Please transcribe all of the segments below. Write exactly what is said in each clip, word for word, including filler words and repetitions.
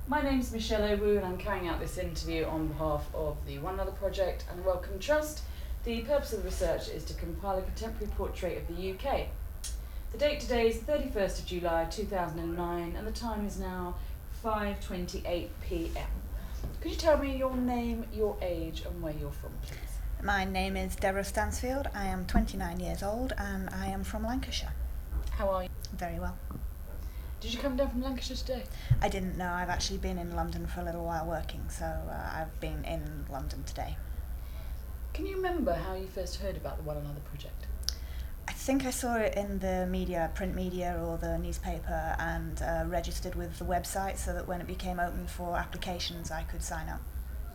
My name's Michelle Owu and I'm carrying out this interview on behalf of the One Another Project and Wellcome Trust. The purpose of the research is to compile a contemporary portrait of the U K. The date today is the thirty-first of July two thousand nine and the time is now five twenty-eight p m. Could you tell me your name, your age and where you're from, please? My name is Deborah Stansfield. I am twenty-nine years old and I am from Lancashire. How are you? Very well. Did you come down from Lancashire today? I didn't know. I've actually been in London for a little while working, so uh, I've been in London today. Can you remember how you first heard about the One Another Project? I think I saw it in the media, print media or the newspaper, and uh, registered with the website so that when it became open for applications I could sign up.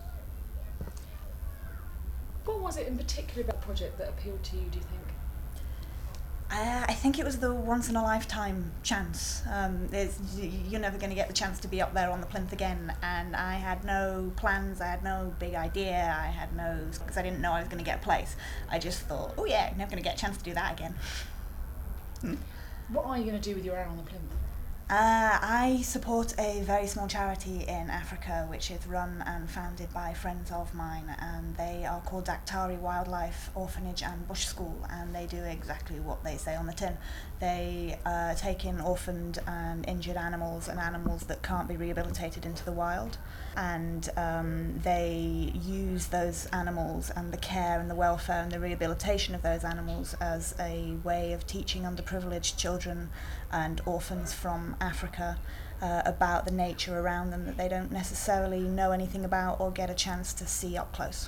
What was it in particular about the project that appealed to you, do you think? Uh, I think it was the once-in-a-lifetime chance. Um, it's, you're never going to get the chance to be up there on the plinth again, and I had no plans, I had no big idea, I had no... because I didn't know I was going to get a place. I just thought, oh yeah, never going to get a chance to do that again. Hmm. What are you going to do with your hour on the plinth? Uh, I support a very small charity in Africa which is run and founded by friends of mine, and they are called Daktari Wildlife Orphanage and Bush School, and they do exactly what they say on the tin. They uh, take in orphaned and injured animals and animals that can't be rehabilitated into the wild, and um, they use those animals and the care and the welfare and the rehabilitation of those animals as a way of teaching underprivileged children and orphans from Africa uh, about the nature around them that they don't necessarily know anything about or get a chance to see up close.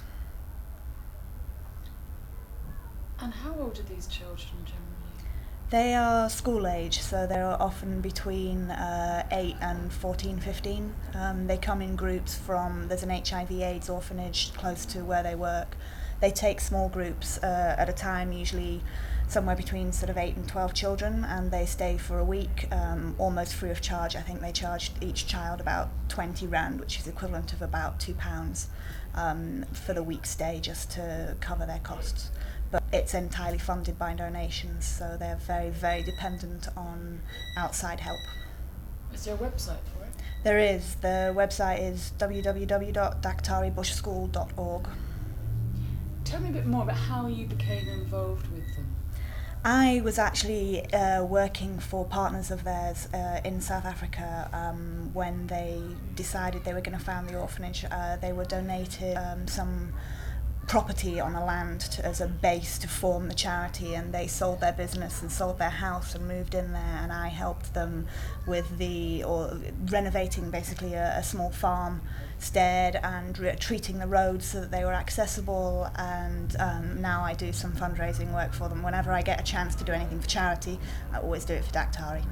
And how old are these children generally? They are school age, so they're often between uh, eight and fourteen, fifteen. Um, they come in groups from, there's an H I V AIDS orphanage close to where they work. They take small groups uh, at a time, usually somewhere between sort of eight and twelve children, and they stay for a week, um, almost free of charge. I think they charge each child about twenty rand, which is equivalent of about two pounds um, for the week stay, just to cover their costs. But it's entirely funded by donations, so they're very, very dependent on outside help. Is there a website for it? There is. The website is w w w dot daktari bush school dot org. Tell me a bit more about how you became involved with them. I was actually uh, working for partners of theirs uh, in South Africa um, when they decided they were going to found the orphanage. Uh, they were donated um, some property on a land to, as a base to form the charity, and they sold their business and sold their house and moved in there, and I helped them with the or renovating basically a, a small farmstead and re- treating the roads so that they were accessible, and um, now I do some fundraising work for them. Whenever I get a chance to do anything for charity, I always do it for Daktari.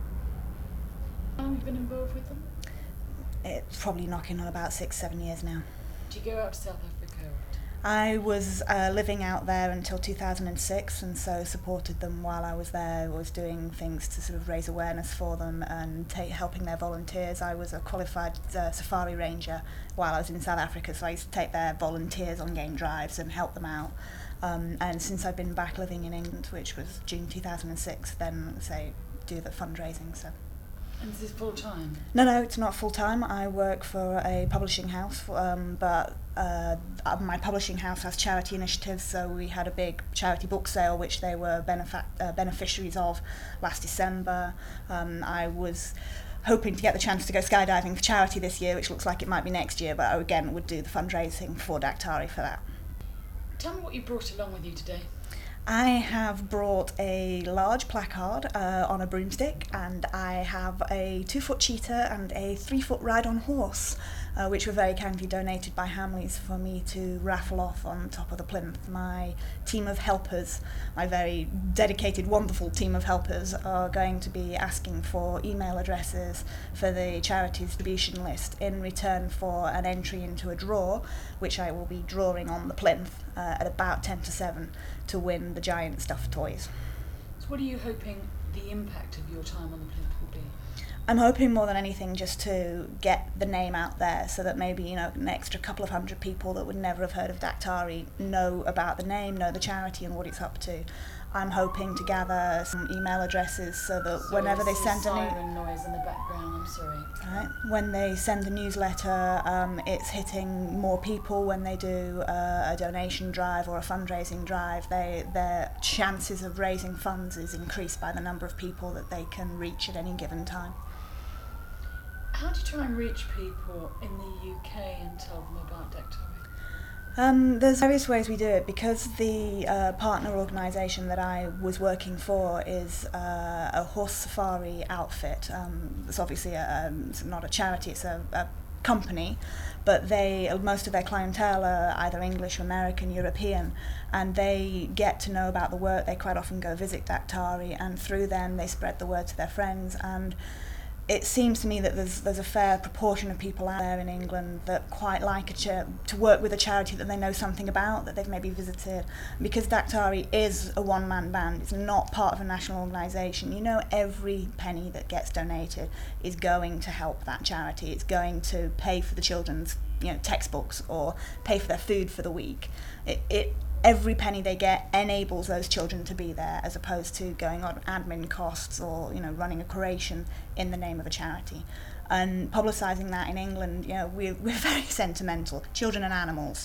How long have you been involved with them? It's probably knocking on about six, seven years now. Do you go out to South Africa? I was uh, living out there until two thousand six, and so supported them while I was there. I was doing things to sort of raise awareness for them and ta- helping their volunteers. I was a qualified uh, safari ranger while I was in South Africa, so I used to take their volunteers on game drives and help them out. Um, and since I've been back living in England, which was June two thousand six, then say do the fundraising. So. And is this full time? No, no, it's not full time. I work for a publishing house, um, but uh, my publishing house has charity initiatives, so we had a big charity book sale which they were benefa- uh, beneficiaries of last December. Um, I was hoping to get the chance to go skydiving for charity this year, which looks like it might be next year, but I again would do the fundraising for Daktari for that. Tell me what you brought along with you today. I have brought a large placard uh, on a broomstick, and I have a two-foot cheetah and a three-foot ride-on horse, uh, which were very kindly donated by Hamleys for me to raffle off on top of the plinth. My team of helpers, my very dedicated, wonderful team of helpers, are going to be asking for email addresses for the charity distribution list in return for an entry into a draw, which I will be drawing on the plinth uh, at about ten to seven to win the giant stuffed toys. So what are you hoping the impact of your time on the plinth will be? I'm hoping more than anything just to get the name out there so that maybe, you know, an extra couple of hundred people that would never have heard of Daktari know about the name, know the charity and what it's up to. I'm hoping to gather some email addresses so that Sorry, whenever they there's send some a new, siren noise in the background. I'm sorry. right, when they send a newsletter, um, it's hitting more people. When they do uh, a donation drive or a fundraising drive, they, their chances of raising funds is increased by the number of people that they can reach at any given time. How do you try and reach people in the U K and tell them about Daktari? Um, there's various ways we do it. Because the uh, partner organisation that I was working for is uh, a horse safari outfit. Um, it's obviously a, um, it's not a charity, it's a, a company, but they most of their clientele are either English, American, European, and they get to know about the work. They quite often go visit Daktari, and through them they spread the word to their friends. And it seems to me that there's there's a fair proportion of people out there in England that quite like a cha- to work with a charity that they know something about, that they've maybe visited. Because Daktari is a one-man band, it's not part of a national organisation. You know, every penny that gets donated is going to help that charity. It's going to pay for the children's, you know, textbooks or pay for their food for the week. It it. Every penny they get enables those children to be there, as opposed to going on admin costs or, you know, running a curation in the name of a charity. And publicising that in England, you know, we're, we're very sentimental. Children and animals,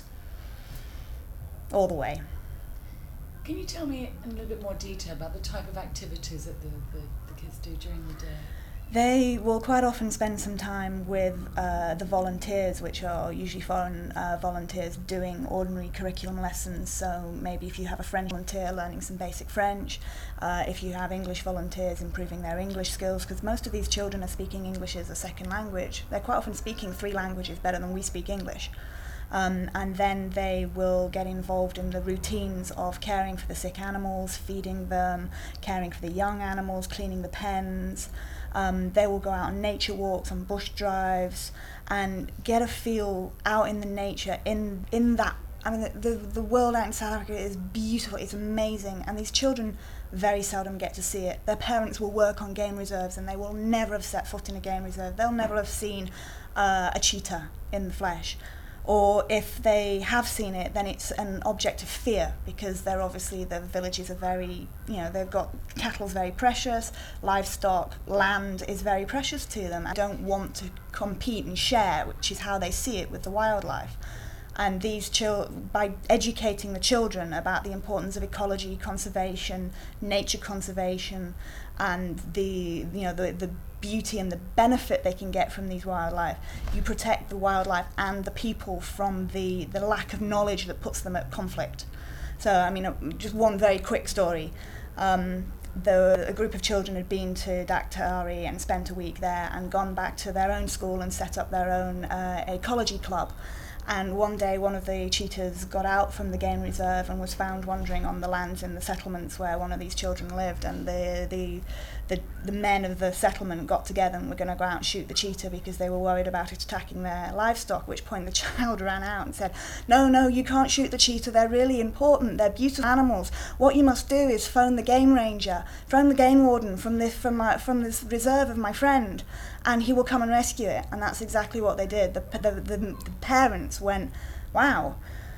all the way. Can you tell me in a little bit more detail about the type of activities that the, the, the kids do during the day? They will quite often spend some time with uh, the volunteers, which are usually foreign uh, volunteers doing ordinary curriculum lessons. So maybe if you have a French volunteer learning some basic French, uh, if you have English volunteers improving their English skills, because most of these children are speaking English as a second language. They're quite often speaking three languages better than we speak English. Um, and then they will get involved in the routines of caring for the sick animals, feeding them, caring for the young animals, cleaning the pens. Um, they will go out on nature walks, on bush drives, and get a feel out in the nature, in in that. I mean, the, the, the world out in South Africa is beautiful, it's amazing, and these children very seldom get to see it. Their parents will work on game reserves and they will never have set foot in a game reserve. They'll never have seen uh, a cheetah in the flesh. Or if they have seen it, then it's an object of fear, because they're obviously, the villages are very, you know, they've got, cattle's very precious, livestock, land is very precious to them, and don't want to compete and share, which is how they see it with the wildlife. And these chil- by educating the children about the importance of ecology conservation, nature conservation, and the, you know, the, the beauty and the benefit they can get from these wildlife, you protect the wildlife and the people from the, the lack of knowledge that puts them at conflict. So, I mean, uh, just one very quick story. Um, the, a group of children had been to Daktari and spent a week there and gone back to their own school and set up their own uh, ecology club. And one day one of the cheetahs got out from the game reserve and was found wandering on the lands in the settlements where one of these children lived, and the the the, the men of the settlement got together and were going to go out and shoot the cheetah because they were worried about it attacking their livestock, at which point the child ran out and said, no, no, you can't shoot the cheetah, they're really important, they're beautiful animals. What you must do is phone the game ranger, phone the game warden from this, from, my, from this reserve of my friend, and he will come and rescue it. And that's exactly what they did. The, the, the, the parents went, wow,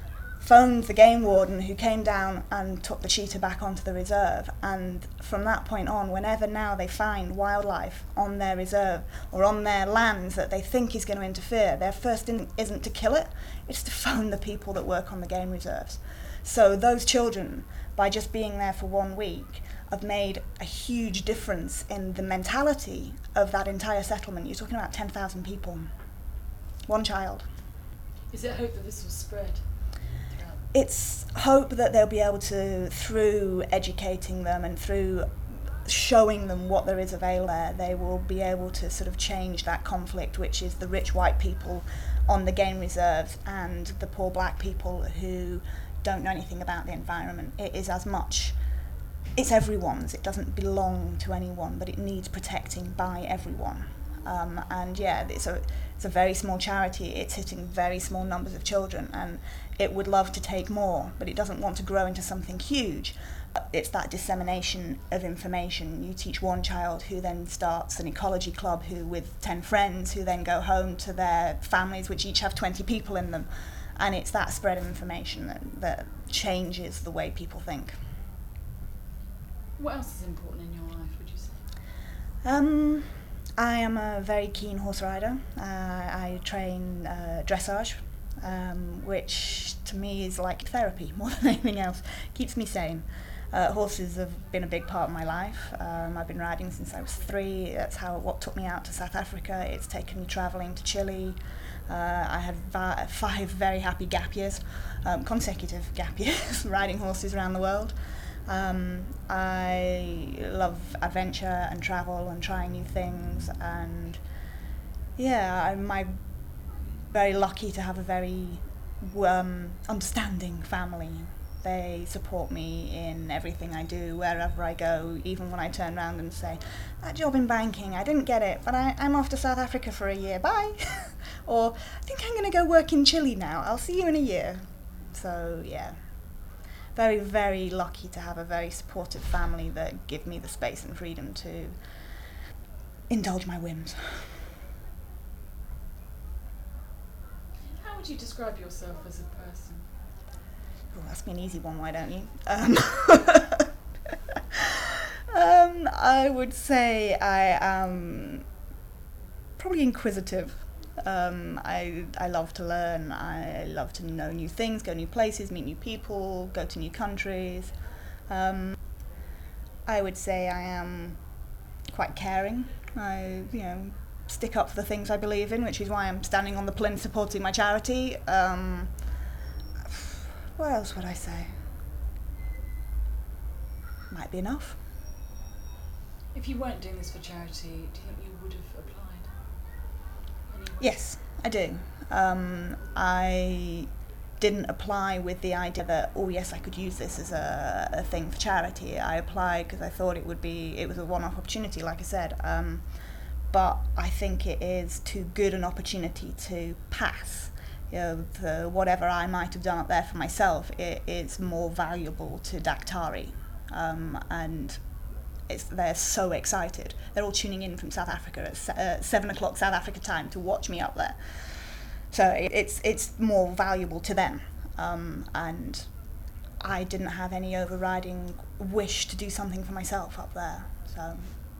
phoned the game warden, who came down and took the cheetah back onto the reserve. And from that point on, whenever now they find wildlife on their reserve or on their lands that they think is going to interfere, their first instinct isn't to kill it, it's to phone the people that work on the game reserves. So those children, by just being there for one week, have made a huge difference in the mentality of that entire settlement. You're talking about ten thousand people. One child. Is it hope that this will spread? It's hope that they'll be able to, through educating them and through showing them what there is available there, they will be able to sort of change that conflict, which is the rich white people on the game reserves and the poor black people who don't know anything about the environment. It is as much, it's everyone's, it doesn't belong to anyone, but it needs protecting by everyone. Um, and yeah, it's a, it's a very small charity, it's hitting very small numbers of children, and it would love to take more, but it doesn't want to grow into something huge. It's that dissemination of information. You teach one child who then starts an ecology club who with ten friends who then go home to their families, which each have twenty people in them. And it's that spread of information that, that changes the way people think. What else is important in your life, would you say? Um, I am a very keen horse rider. Uh, I train uh, dressage, um, which to me is like therapy more than anything else. Keeps me sane. Uh, horses have been a big part of my life. Um, I've been riding since I was three. That's how what took me out to South Africa. It's taken me travelling to Chile. Uh, I had va- five very happy gap years, um, consecutive gap years, riding horses around the world. Um, I love adventure and travel and trying new things, and yeah, I'm my very lucky to have a very um, understanding family. They support me in everything I do, wherever I go, even when I turn around and say, that job in banking, I didn't get it, but I, I'm off to South Africa for a year, bye. Or, I think I'm going to go work in Chile now, I'll see you in a year. So, yeah. Very, very lucky to have a very supportive family that give me the space and freedom to indulge my whims. How would you describe yourself as a person? Oh, that's me an easy one, why don't you? Um, um, I would say I am probably inquisitive. Um, I I love to learn. I love to know new things, go new places, meet new people, go to new countries. Um, I would say I am quite caring. I you know stick up for the things I believe in, which is why I'm standing on the plinth supporting my charity. Um, what else would I say? Might be enough. If you weren't doing this for charity, do you think you would have applied? Yes, I do. Um, I didn't apply with the idea that, oh yes, I could use this as a, a thing for charity. I applied because I thought it would be, it was a one-off opportunity, like I said. Um, but I think it is too good an opportunity to pass. You know, the, whatever I might have done up there for myself, it is more valuable to Daktari. Um, and It's, they're so excited. They're all tuning in from South Africa at se- uh, seven o'clock South Africa time to watch me up there. So it, it's it's more valuable to them. Um, and I didn't have any overriding wish to do something for myself up there. So.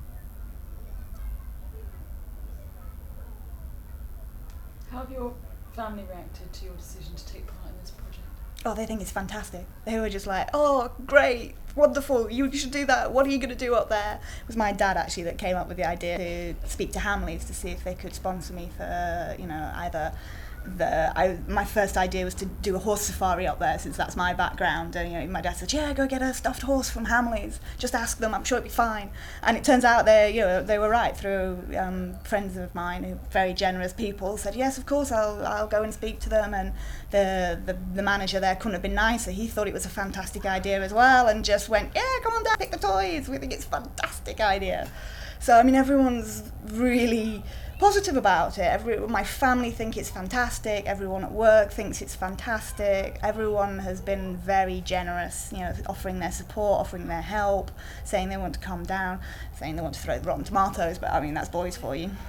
How have your family reacted to your decision to take part in this project? Oh, they think it's fantastic. They were just like, oh, great, wonderful, you should do that, what are you going to do up there? It was my dad, actually, that came up with the idea to speak to Hamleys to see if they could sponsor me for, you know, either the... I, my first idea was to do a horse safari up there, since that's my background, and, you know, my dad said, yeah, go get a stuffed horse from Hamleys, just ask them, I'm sure it'll be fine. And it turns out they, you know, they were right, through um, friends of mine, who very generous people, said, yes, of course, I'll I'll go and speak to them, and the, the, the manager there couldn't have been nicer. He thought it was a fantastic idea as well, and just went, yeah, come on down, pick the toys, we think it's a fantastic idea. So, I mean, everyone's really positive about it. Every, my family think it's fantastic, everyone at work thinks it's fantastic, everyone has been very generous, you know, offering their support, offering their help, saying they want to come down, saying they want to throw the rotten tomatoes, but I mean, that's boys for you.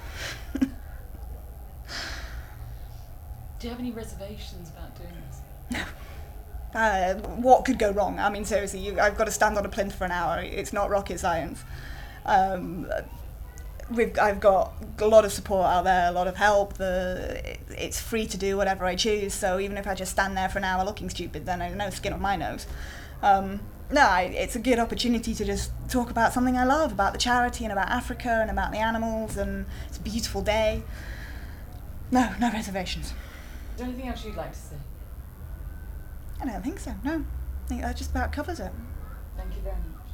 Do you have any reservations about doing this? No. Uh, what could go wrong? I mean, seriously, you, I've got to stand on a plinth for an hour, it's not rocket science. Um, We've, I've got a lot of support out there, a lot of help. The, it, it's free to do whatever I choose, so even if I just stand there for an hour looking stupid, then I no skin on my nose. Um, no, I, it's a good opportunity to just talk about something I love, about the charity and about Africa and about the animals, and it's a beautiful day. No, no reservations. Is there anything else you'd like to say? I don't think so, no. I think that just about covers it. Thank you very much.